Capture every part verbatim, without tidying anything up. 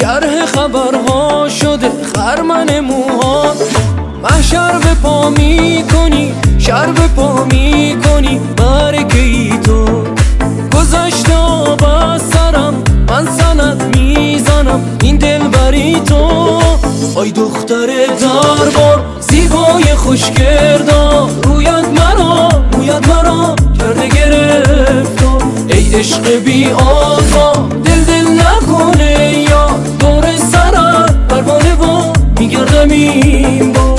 شرح خبرها شده خرمن موها. محشر به پا می کنی، شر به پا می کنی، برکه ای تو گذشته آب از سرم، من سنت میزنم این دل بری تو. آی دختر دربار زیبای خوشگردار، رویت مرا رویت مرا کرده گرفتار. ای عشق بی آزار دل دل نکنه یا دور سرت پروانه با میگردم این بار.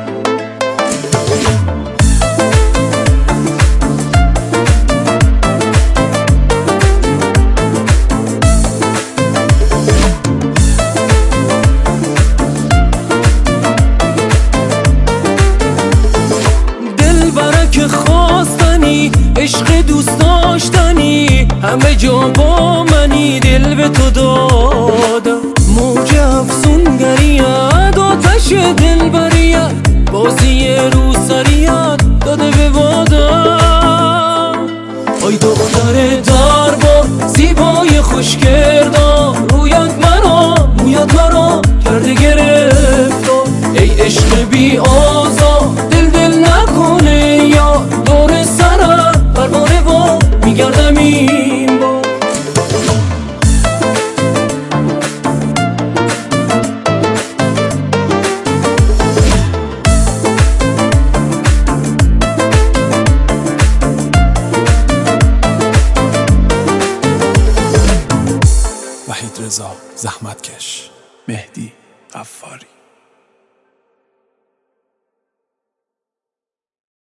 خواستنی عشق دوست داشتنی، همه جا با منی دل به تو دادم. موج افسونگریت آتش دل بریت، بازی روسریت داده به بادم. آی دختر دربار زیبای خوشگردار، رویت مرا رویت مرا کرده گرفتار. ای عشق بی